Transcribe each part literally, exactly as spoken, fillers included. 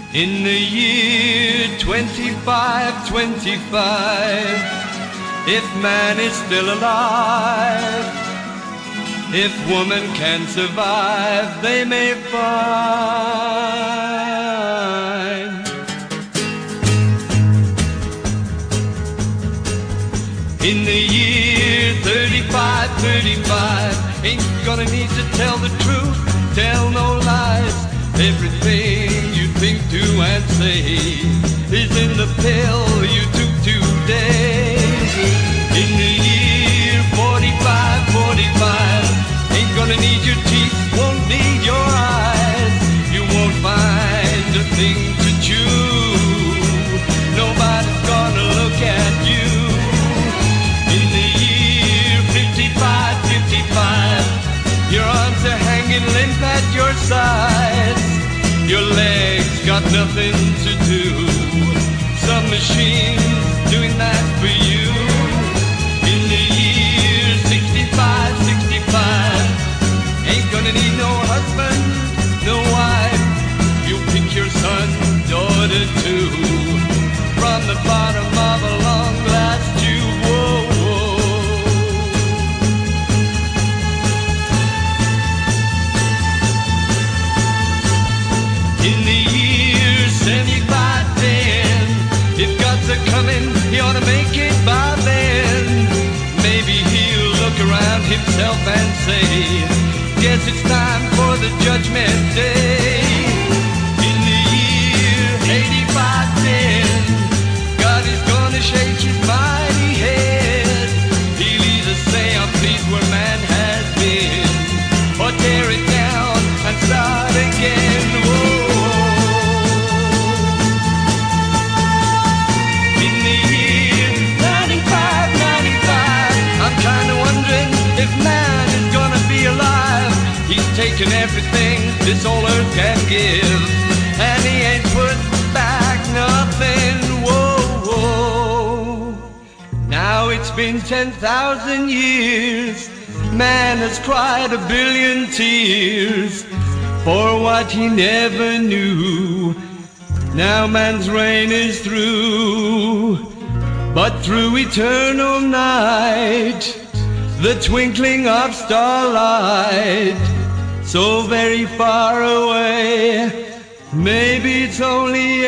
In the year twenty-five twenty-five, if man is still alive, if woman can survive, they may find. In the year thirty-five thirty-five, ain't gonna need to tell the truth, tell no lies. Everything you think, do and say is in the pill you took today. In the year forty-five forty-five, ain't gonna need your teeth, won't need your eyes. You won't find a thing to chew, nobody's gonna look at you. In the year fifty-five fifty-five, your arms are hanging limp at your sides. Your legs got nothing to do, some machine's doing that for you. In the year sixty-five sixty-five, ain't gonna need no husband, no wife. You'll pick your son, daughter too, from the bottom of a long glass tube. Whoa, whoa. In the year seventy-five ten, if God's a-comin', he ought to make it by then. Maybe he'll look around himself and say, guess it's time for the judgment day. In the year eighty-five ten, God is gonna shake his mighty head. He'll either say, I'm pleased where man has been, or tear it down and start again. Whoa. If man is gonna be alive, he's taken everything this old earth can give, and he ain't put back nothing. Whoa, whoa. Now it's been ten thousand years, man has cried a billion tears for what he never knew. Now man's reign is through, but through eternal night, the twinkling of starlight, so very far away, maybe it's only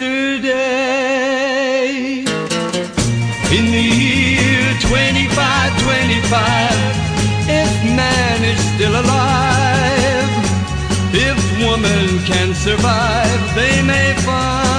yesterday. In the year twenty-five twenty-five, if man is still alive, if woman can survive, they may find.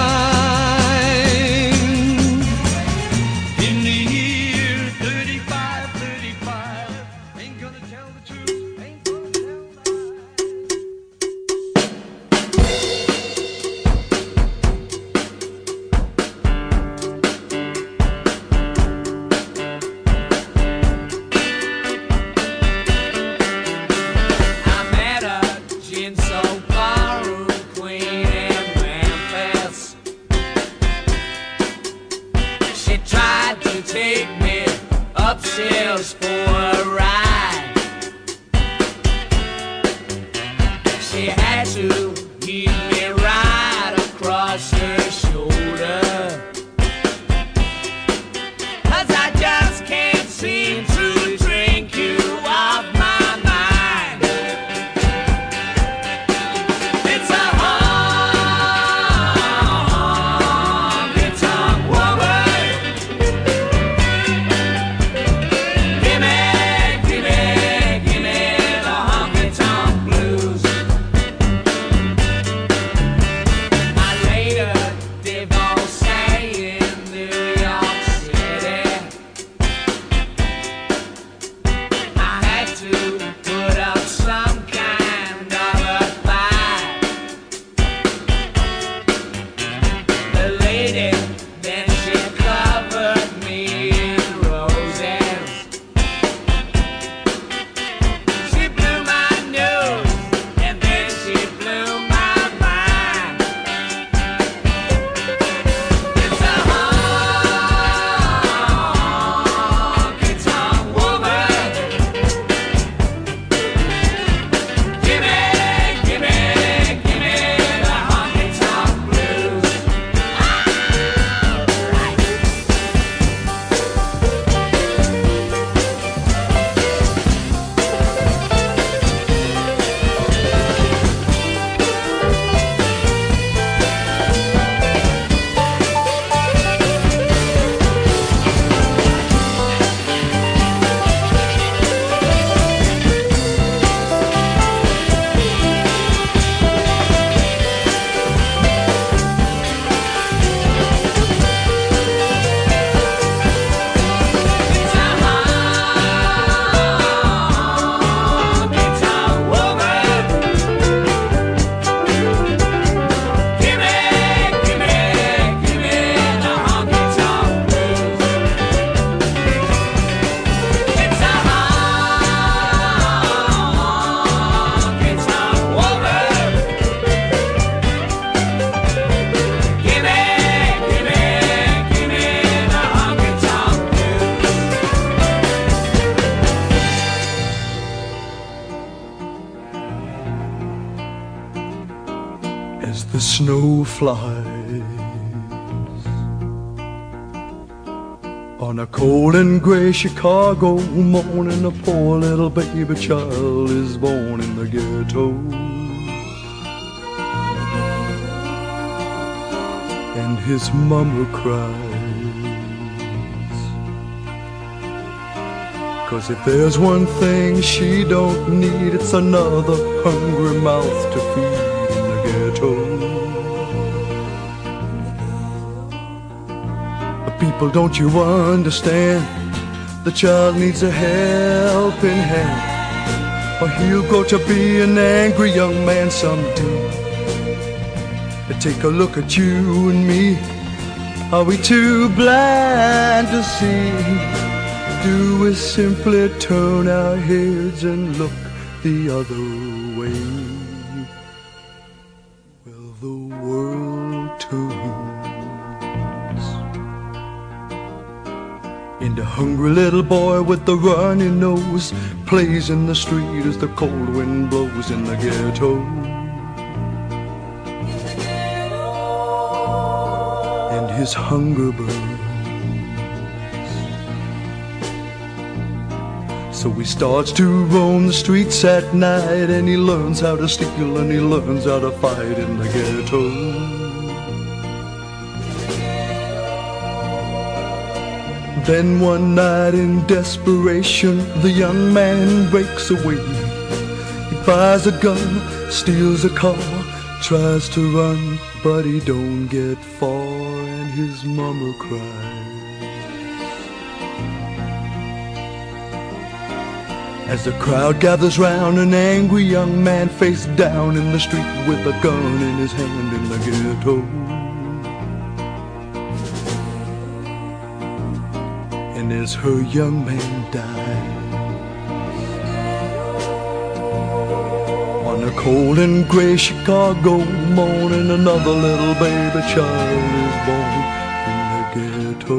as the snow flies. On a cold and gray Chicago morning, a poor little baby child is born in the ghetto. And his mama cries, 'cause if there's one thing she don't need, it's another hungry mouth to feed in the ghetto. People, don't you understand? The child needs a helping hand, or he'll grow to be an angry young man someday. Take a look at you and me. Are we too blind to see? Do we simply turn our heads and look the other way? Well, the world turns, and the hungry little boy with the runny nose plays in the street as the cold wind blows in the ghetto. His hunger burns, so he starts to roam the streets at night, and he learns how to steal and he learns how to fight in the ghetto. Then one night in desperation, the young man breaks away. He buys a gun, steals a car, tries to run, but he don't get far. His mama cries as the crowd gathers round an angry young man face down in the street with a gun in his hand in the ghetto. And as her young man dies on a cold and gray Chicago morning, another little baby child is born in the ghetto.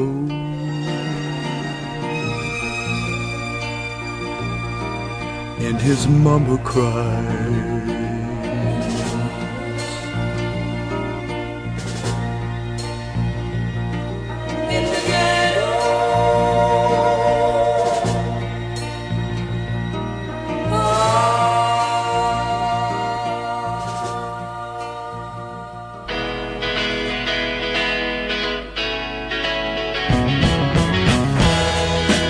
And his mama cries. In the ghetto.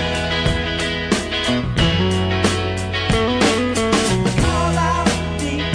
Call out deep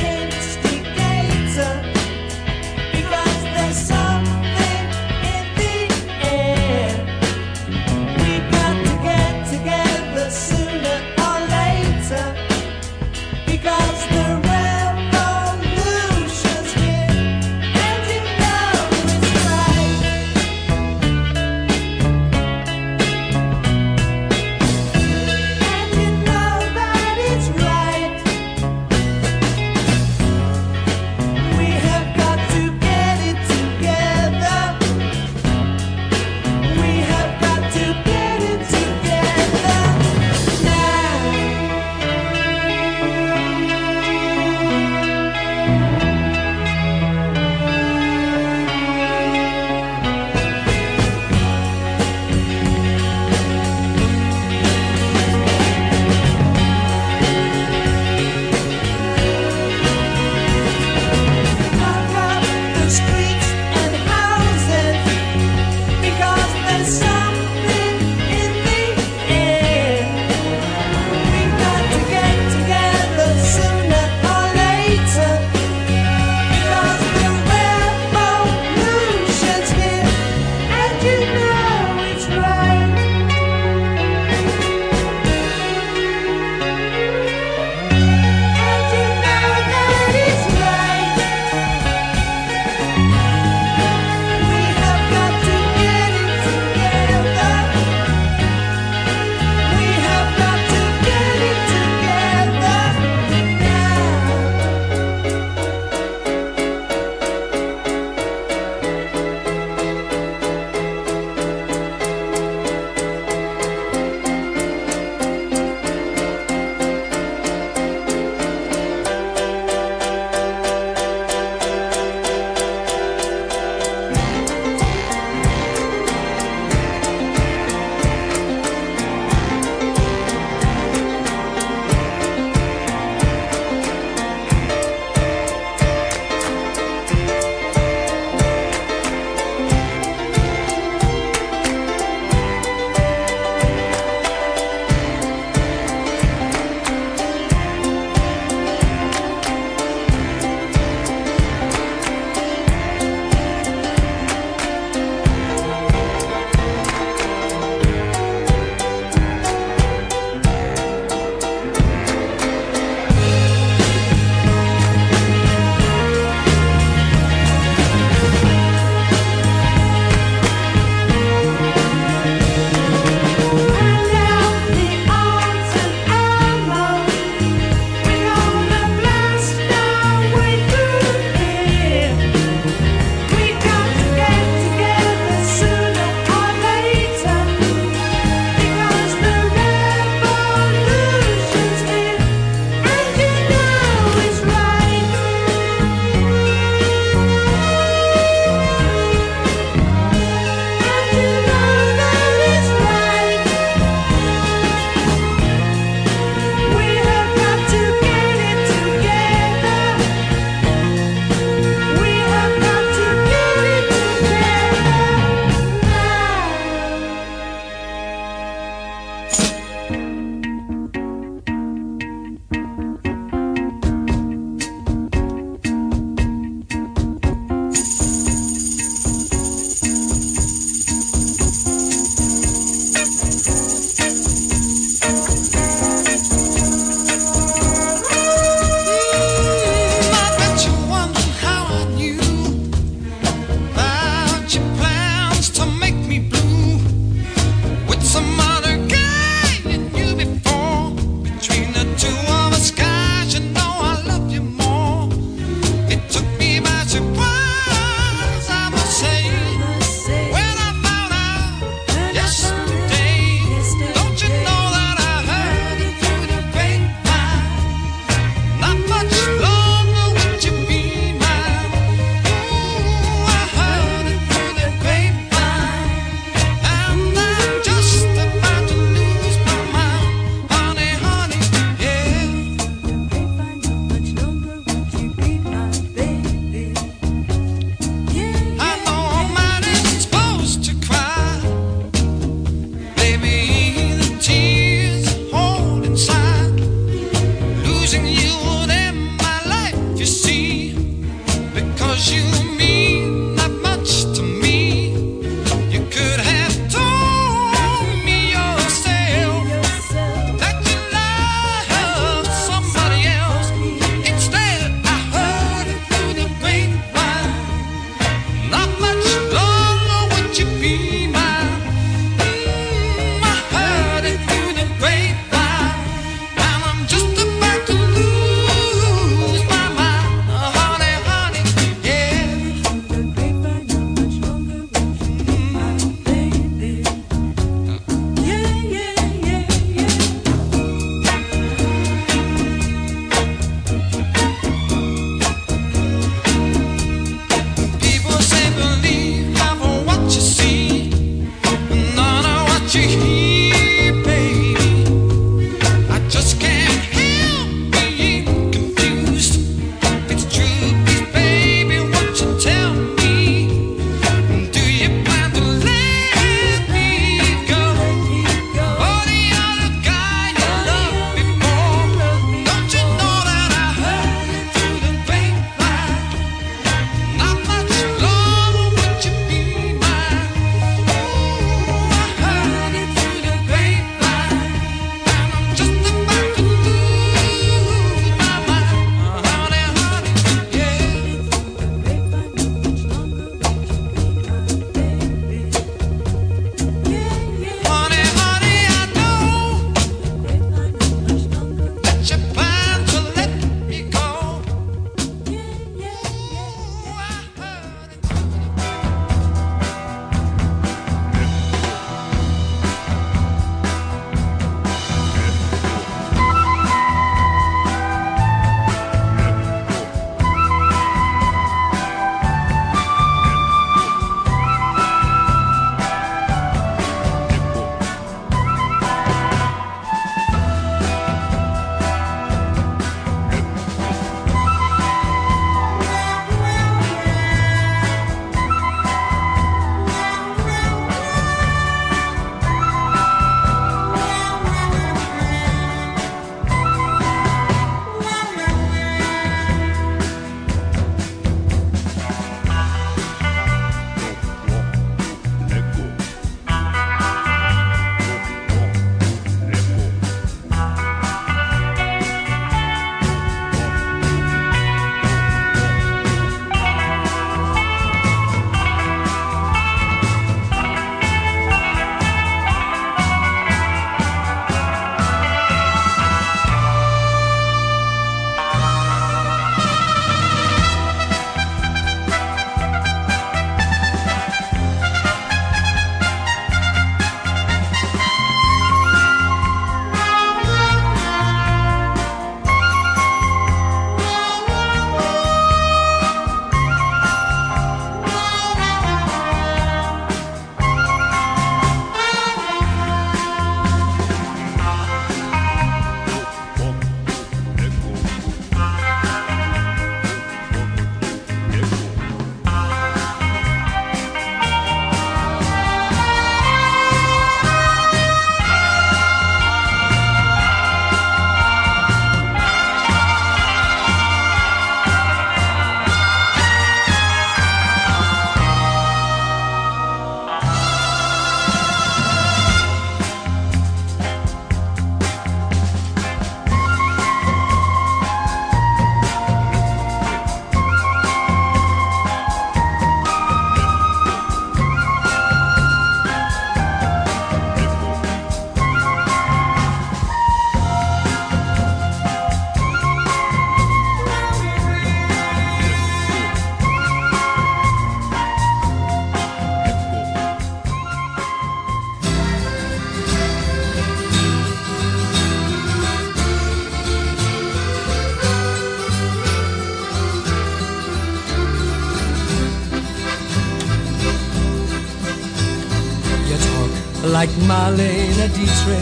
like Marlene Dietrich,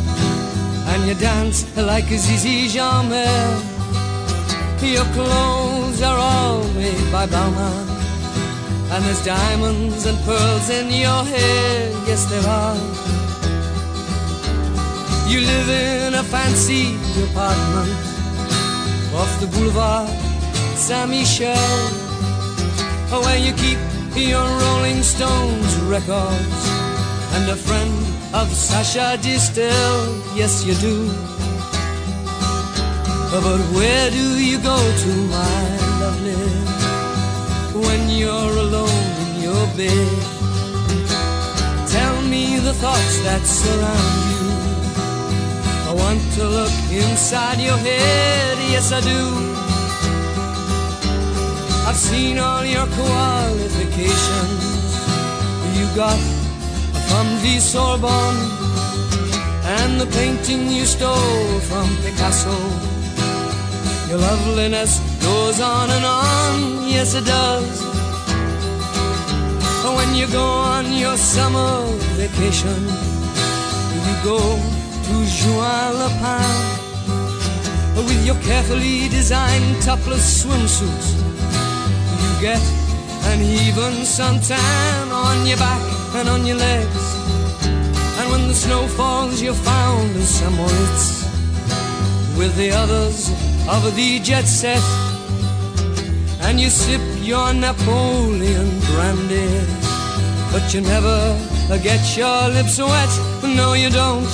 and you dance like Zizi Jeanmaire. Your clothes are all made by Balmain, and there's diamonds and pearls in your hair, yes there are. You live in a fancy apartment off the boulevard Saint-Michel, you keep your Rolling Stones records and a friend of Sasha Distel, yes you do. But where do you go to, my lovely, when you're alone in your bed? Tell me the thoughts that surround you. I want to look inside your head, yes I do. I've seen all your qualifications you got from the Sorbonne, and the painting you stole from Picasso. Your loveliness goes on and on, yes it does. When you go on your summer vacation, you go to Juan-le-Pin with your carefully designed topless swimsuits. You get an even suntan on your back and on your legs, and when the snow falls you're found in Saint Moritz with the others of the jet set, and you sip your Napoleon brandy, but you never get your lips wet, no you don't.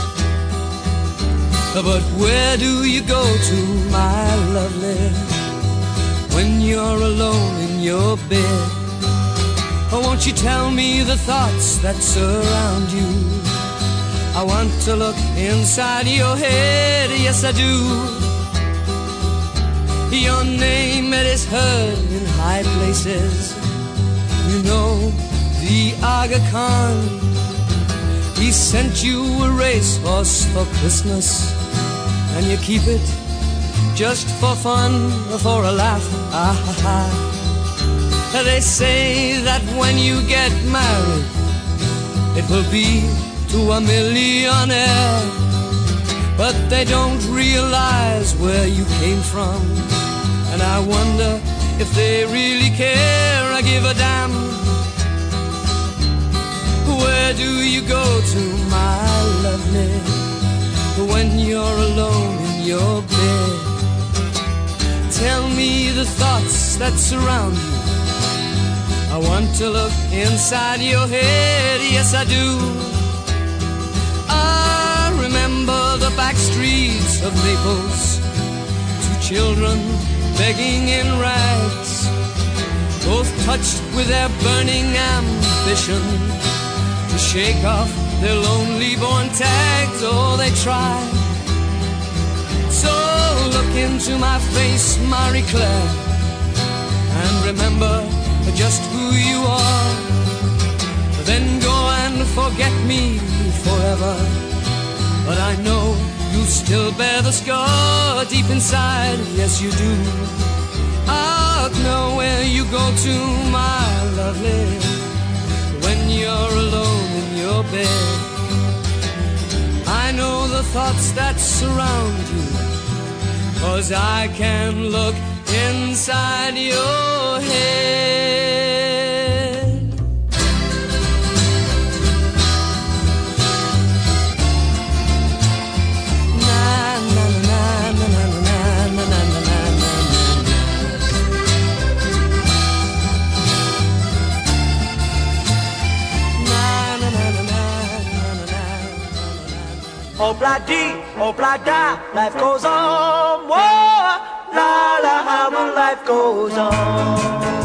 But where do you go to, my lovely, when you're alone in your bed? Oh, won't you tell me the thoughts that surround you? I want to look inside your head, yes I do. Your name, it is heard in high places. You know, the Aga Khan, he sent you a racehorse for Christmas, and you keep it just for fun, for a laugh, ah ha ha. They say that when you get married, it will be to a millionaire, but they don't realize where you came from, and I wonder if they really care. I give a damn. Where do you go to, my lovely, when you're alone in your bed? Tell me the thoughts that surround you. I want to look inside your head, yes I do. I remember the back streets of Naples, two children begging in rags, both touched with their burning ambition to shake off their lonely born tags. Oh, they try. So look into my face, Marie Claire, and remember just who you are. Then go and forget me forever, but I know you still bear the scar deep inside, yes you do. I'll know where you go to, my lovely, when you're alone in your bed. I know the thoughts that surround you, 'cause I can look inside your head. Obla-dee, obla-da, life goes on. Whoa, la la, how the life goes on.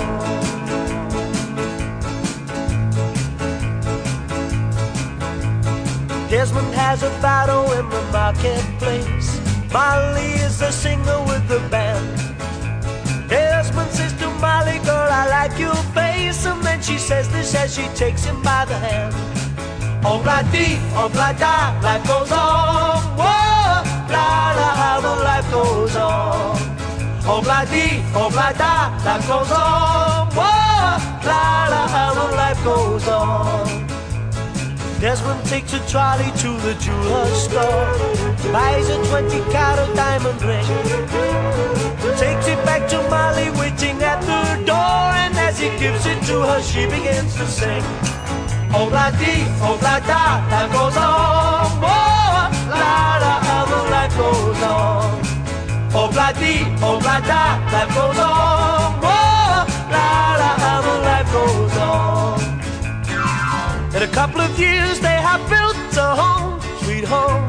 Desmond has a battle in the marketplace. Molly is the singer with the band. Desmond says to Molly, girl, I like your face. And then she says this as she takes him by the hand. Obla-dee, obla-da, life goes on. Whoa, la la, how the life goes on. Obla-dee, obla-da, life goes on. Whoa, la la, how the life goes on. Desmond takes a trolley to the jeweler's store, buys a twenty carat diamond ring, takes it back to Molly waiting at the door, and as he gives it to her, she begins to sing. Obla-dee, obla-da, life goes on. Whoa, la la, how the life goes on. Obla-dee, obla-da, life goes on. Whoa, la la, how the In a couple of years they have built a home, sweet home,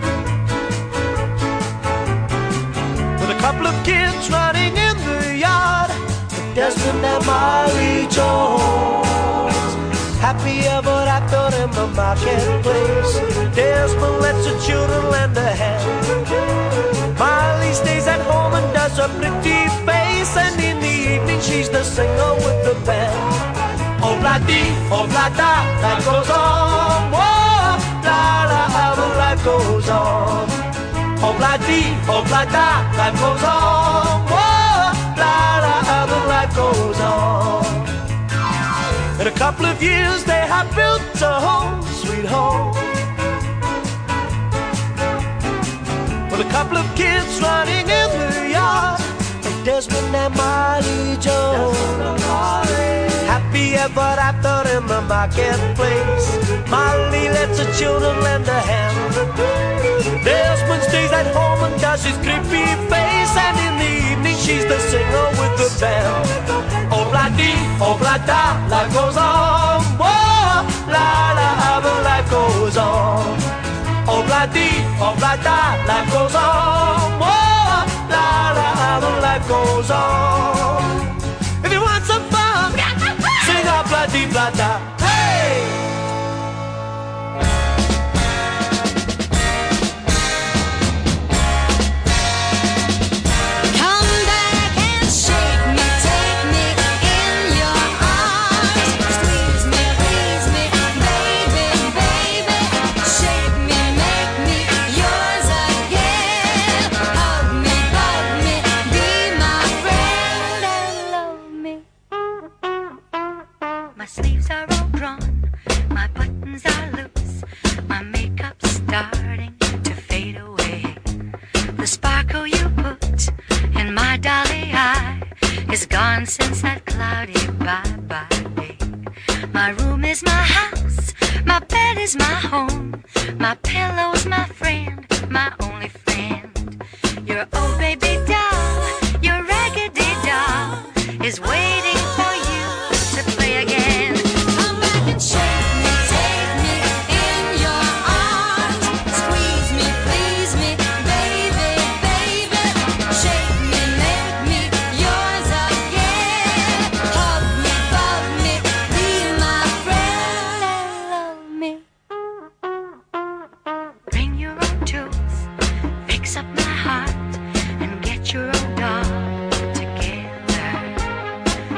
with a couple of kids running in the yard, with Desmond and Molly Jones. Happy ever after in the marketplace. Desmond lets the children lend a hand. Molly stays at home and does a pretty face, and in the evening she's the singer with the band. Oh la dee, oh la da, life goes on. Whoa, la la, the life goes on. Oh la dee, oh la da, life goes on. Whoa, la la, the life goes on. In a couple of years they have built a home, sweet home, with a couple of kids running in the yard, and Desmond and Molly Jones. Happy ever after in the marketplace. Molly lets the children lend a hand. Desmond stays at home and does his creepy face, and in the evening she's the singer with the band. Oh blah dee, oh blah da, life goes on. Whoa, la la, the life goes on. Oh blah dee, oh blah da, life goes on. Whoa, la la, the life goes on. If you want some fun, sing a blah dee blah da. Hey! Since that cloudy bye-bye day. My room is my house, my bed is my home, my pillow's my friend, my only friend. Your old baby doll, your raggedy doll, is waiting for you to play again. Come back and shake me, take me in your arms, squeeze me, please me, baby, baby, shake me, make me yours again. Hug me, bug me, be my friend and love me. Bring your own tools, fix up my heart, and get your own doll together.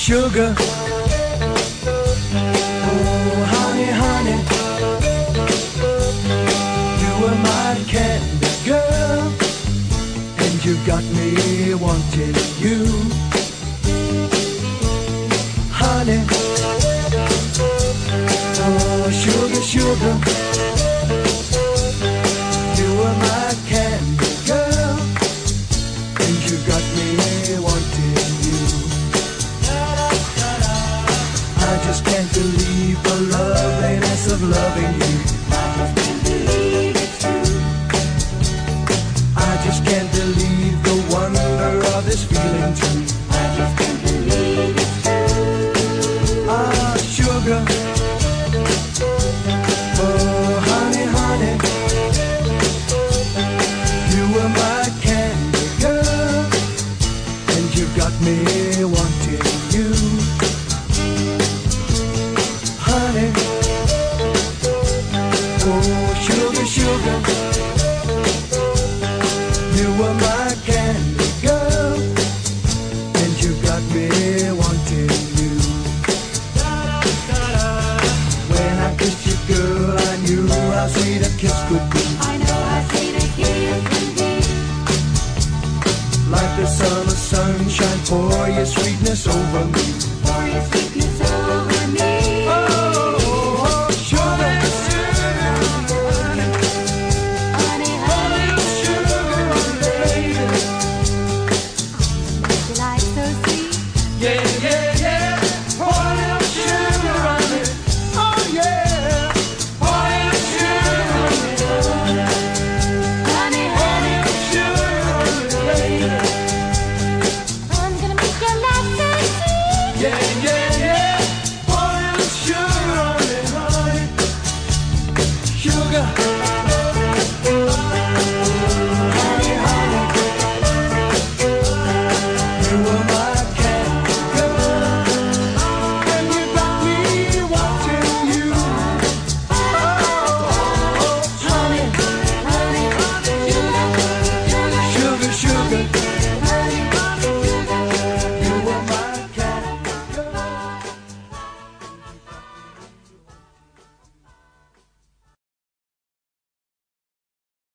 sugar. Oh, honey, honey, you were my candy girl, and you got me wanting you. Honey, oh, sugar, sugar, you were my candy girl, and you got me wanting you. I just can't believe the loveliness of loving you. I just can't believe it's true. I just can't believe the wonder of this feeling too. I just can't believe it's true. Ah, sugar. Oh, honey, honey, you were my candy girl, and you got me wanting you. Honey, oh, sugar, sugar, you were my candy girl, and you got me wanting you. When I kissed you, girl, I knew how sweet a kiss could be. I know how sweet a kiss can be. Like the summer sunshine, pour your sweetness over me. For your sweet